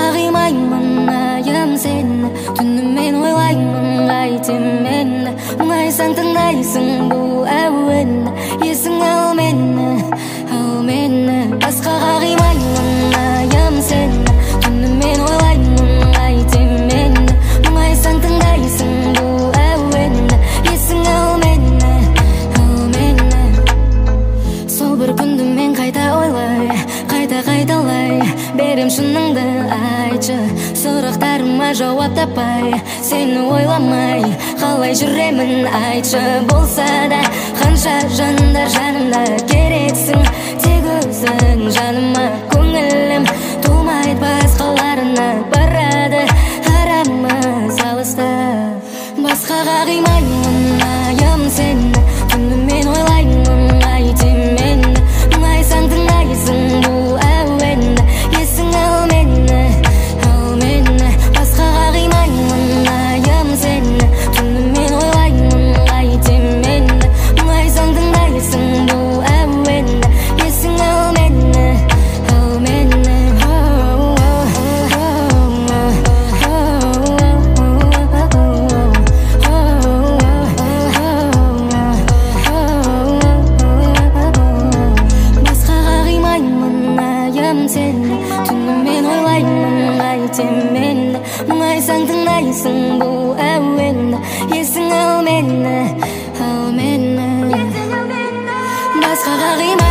басқаға қимаймын айым сені, түнімен ойлаймын қайтем мен. Мұңайсаң тыңдайсың бұл әуенді, есің ал мені, басқаға қимаймын айым сені, түнімен ойлаймын қайтем мен. Мұңайсаң тыңдайсың бұл әуенді, есің ал мені. Сол бір күнді мен қайта ойлай, қайталай берем шыныңды айтшы. Сұрақтарыма жауап таппай, сені ойламай қалай жүремін айтшы. Болса да қанша жандар жанымда, керексің тек өзің жаныма. Көңілім толмайды басқаларына, барады арамыз алыста. Басқаға қимаймын айым сені, түнімен ойлаймын қайтем мен. Мұңайсаң тыңдайсың бұл әуенді, есің ал мені, басқаға қимаймын айым сені, түнімен ойлаймын қайтем мен. Мұңайсаң тыңдайсың бұл әуенді, есің ал мені. Басқаға қимаймын айым сені, түнімен ойлаймын қайтем мен. Мұңайсаң тыңдайсың бұл әуенді, есің ал мені. Басқаға қимаймын